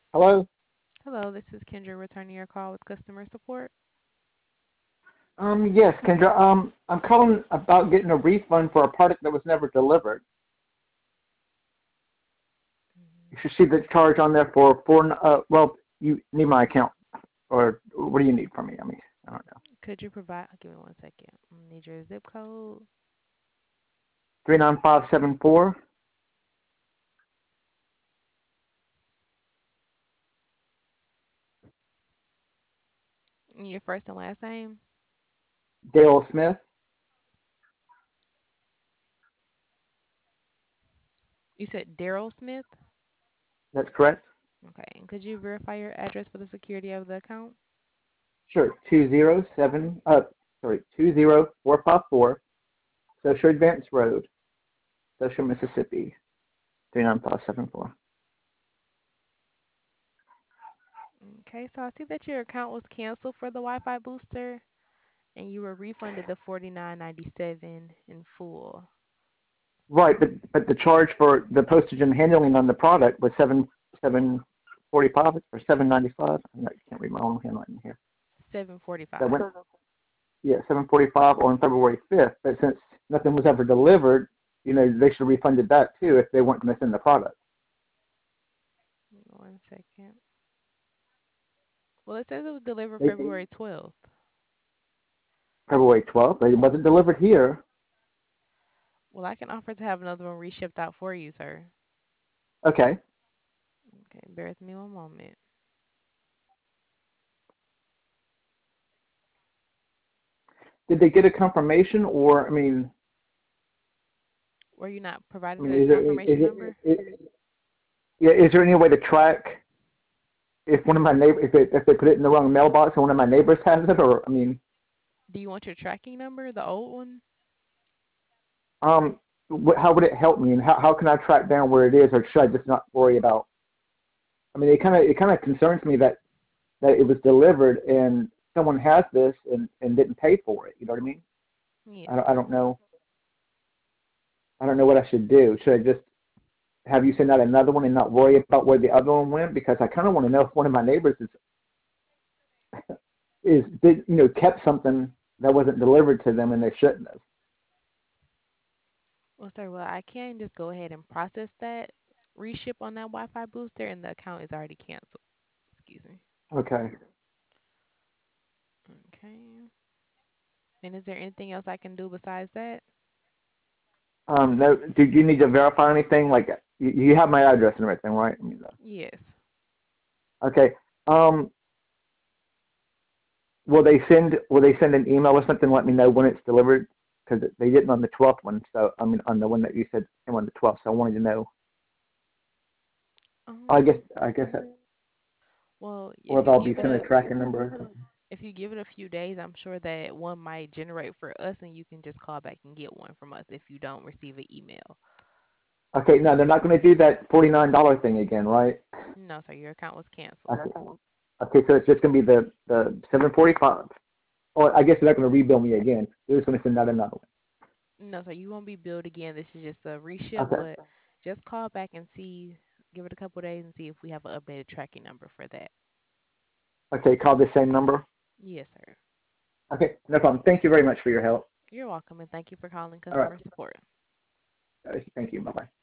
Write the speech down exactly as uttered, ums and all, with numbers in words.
Hello? Hello, this is Kendra returning your call with customer support. Um, yes, Kendra. Um, I'm calling about getting a refund for a product that was never delivered. You Mhm. should see the charge on there for four. Uh, well, you need my account, or what do you need from me? I mean, I don't know. Could you provide, give me one second. I need your zip code, Three nine five seven four. and your first and last name. Dale Smith. You said Daryl Smith? That's correct. Okay. And could you verify your address for the security of the account? Sure. Two zero seven. Uh, sorry. Two zero four five four. Social Advance Road, Social Mississippi. Three nine five seven four. Okay, so I see that your account was canceled for the Wi-Fi booster and you were refunded the forty-nine ninety-seven in full. Right, but but the charge for the postage and handling on the product was seven seven forty five or seven ninety five. I can't read my own handwriting here. That seven forty-five. went yeah seven forty five on February fifth. But since nothing was ever delivered, you know they should have refunded that too if they weren't missing the product. One second. Well, it says it was delivered They, February twelfth. February twelfth, but it wasn't delivered here. Well, I can offer to have another one reshipped out for you, sir. Okay, Okay, bear with me one moment. did they get a confirmation or I mean Were you not I provided mean a is there is confirmation it, number? it yeah is there any way to track if one of my neighbors if, it, if they put it in the wrong mailbox and one of my neighbors has it or I mean Do you want your tracking number, the old one? Um, wh- how would it help me, and how, how can I track down where it is, or should I just not worry about? I mean, it kind of it kind of concerns me that that it was delivered and someone has this and and didn't pay for it. You know what I mean? Yes, I don't, I sir. don't know. I don't know what I should do. Should I just have you send out another one and not worry about where the other one went? Because I kind of want to know if one of my neighbors is is did you know kept something that wasn't delivered to them and they shouldn't have. Well, sir, well, I can just go ahead and process that reship on that Wi-Fi booster, and the account is already canceled. Excuse me. Okay. Okay. And is there anything else I can do besides that? Um, no, do you need to verify anything? Like you, you have my address and everything, right? I mean, Yes. okay. Um, will they send will they send an email or something? Let me know when it's delivered because they didn't on the twelfth one. So I mean on the one that you said came on the twelfth. So I wanted to know. I guess Um. I guess that, Well, or if if you I'll be give it sent a a tracking number or something. if you give it a few days, I'm sure that one might generate for us, and you can just call back and get one from us if you don't receive an email. Okay, no, they're not going to do that forty nine dollar thing again, right? No, sir, your account was canceled. Okay. Okay, so it's just going to be the the seven forty five. Or I guess they're not going to rebill me again. They're just going to send out another No, sir, you won't be billed again. This is just a one. reship, Okay. but just call back and see, give it a couple days and see if we have an updated tracking number for that. Okay, call the same number. Yes, sir. Okay, no problem. Thank you very much for your help. You're welcome, and thank you for calling All right. customer support. Uh, Thank you. Bye bye.